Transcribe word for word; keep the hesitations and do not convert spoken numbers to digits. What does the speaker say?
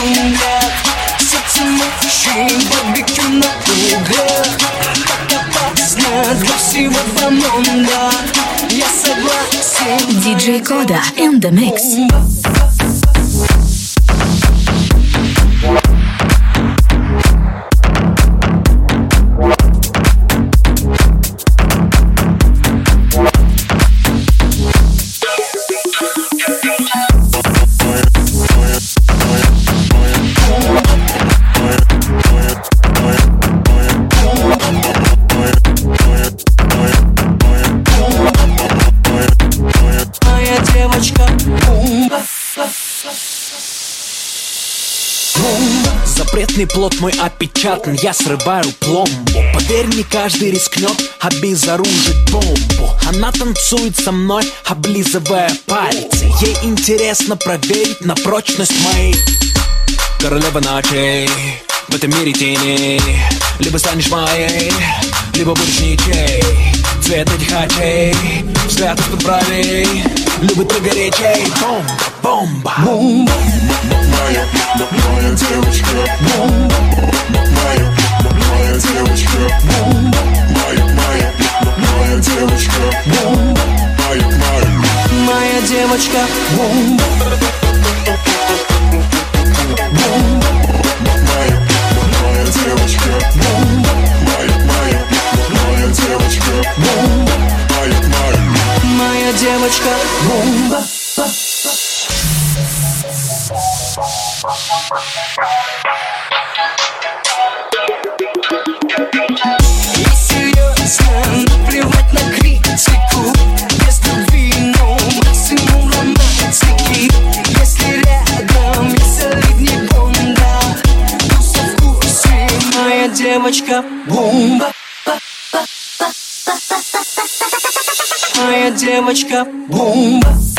шумят сердце мужчин, барбекю на углях. Так опасно для всего помонда, я согласен. диджей Кода in the mix. Запретный плод мой опечатан, я срываю пломбу. Поверь, не каждый рискнет обезоружить бомбу. Она танцует со мной, облизывая пальцы. Ей интересно проверить на прочность моей. Королева ночей, в этом мире тени. Либо станешь моей, либо будешь ничей. Цвет этих очей, взгляд из-под бровей. Любит ты горячей. Бомба, бомба, бомба. Моя, моя девочка, бомба. Моя, моя девочка, бомба. Моя, моя, моя девочка, бомба. Моя, моя, моя девочка, бомба. Бомба. Моя, моя девочка, бомба. Моя, моя, моя девочка, бомба. Моя, моя, моя девочка, бомба. Я серьезно, наплевать на критику. Без любви, но максимум романтики. Если рядом, я солидней Бонда. Туса в курсе, моя девочка, бомба. Моя девочка, бомба.